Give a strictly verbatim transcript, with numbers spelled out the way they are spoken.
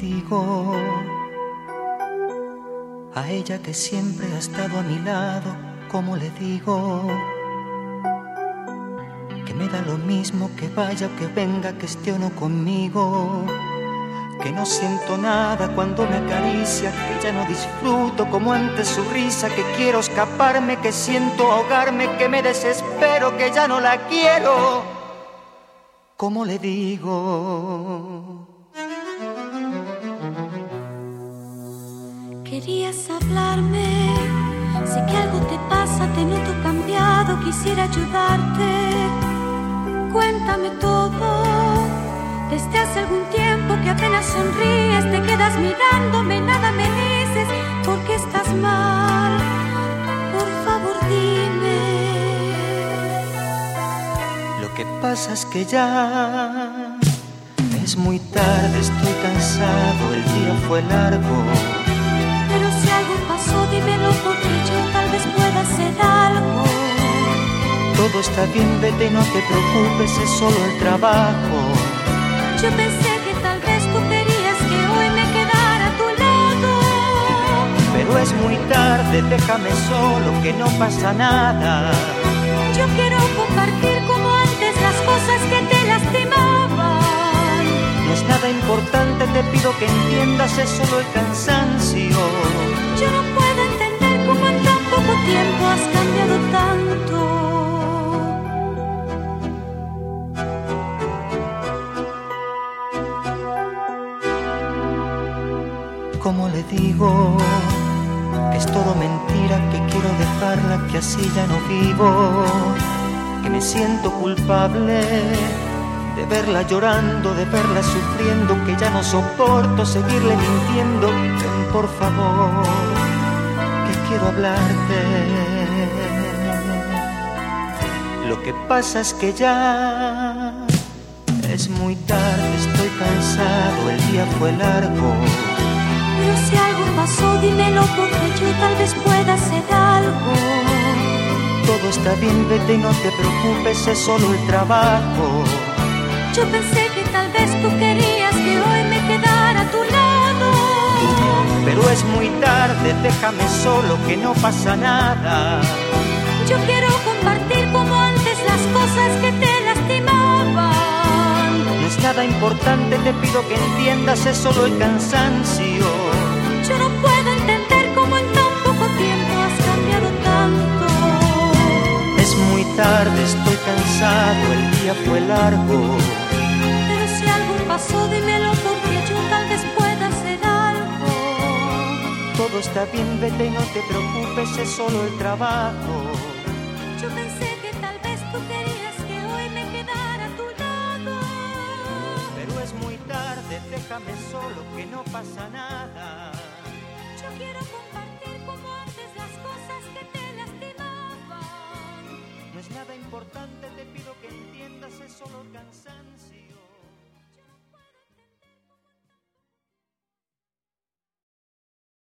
digo a ella que siempre ha estado a mi lado? ¿Cómo le digo que me da lo mismo que vaya o que venga, que esté o no conmigo? Que no siento nada cuando me acaricia, que ya no disfruto como antes su risa, que quiero escaparme, que siento ahogarme, que me desespero, que ya no la quiero. ¿Cómo le digo? Querías hablarme, sé que algo te pasa, te noto cambiado, quisiera ayudarte. Cuéntame todo, desde hace algún tiempo que apenas sonríes, te quedas mirándome, nada me dices, ¿por qué estás mal? Por favor dime. Lo que pasa es que ya es muy tarde, estoy cansado, el día fue largo. Pero si algo pasó, dímelo porque yo tal vez pueda hacer algo. Todo está bien, vete y no te preocupes, es solo el trabajo. Yo pensé que tal vez tú querías que hoy me quedara a tu lado. Pero es muy tarde, déjame solo, que no pasa nada. Yo quiero compartir como antes las cosas que te lastimaban. No es nada importante, te pido que entiendas, es solo el cansancio. Yo no puedo entender cómo en tan poco tiempo has cambiado tanto. ¿Cómo le digo que es todo mentira, que quiero dejarla, que así ya no vivo? Que me siento culpable de verla llorando, de verla sufriendo, que ya no soporto seguirle mintiendo. Ven por favor, que quiero hablarte. Lo que pasa es que ya es muy tarde, estoy cansado, el día fue largo. Pero si algo pasó, dímelo porque yo tal vez pueda hacer algo. Todo está bien, vete y no te preocupes, es solo el trabajo. Yo pensé que tal vez tú querías que hoy me quedara a tu lado. Pero es muy tarde, déjame solo, que no pasa nada. Yo quiero compartir como antes las cosas que te lastimaban. No es nada importante, te pido que entiendas, es solo el cansancio. Yo no puedo entender cómo en tan poco tiempo has cambiado tanto. Es muy tarde, estoy cansado, el día fue largo. Pero si algo pasó, dímelo porque yo tal vez pueda hacer algo. Todo está bien, vete y no te preocupes, es solo el trabajo. Yo pensé que tal vez tú querías que hoy me quedara a tu lado. Pero es muy tarde, déjame solo, que no pasa nada. Yo quiero compartir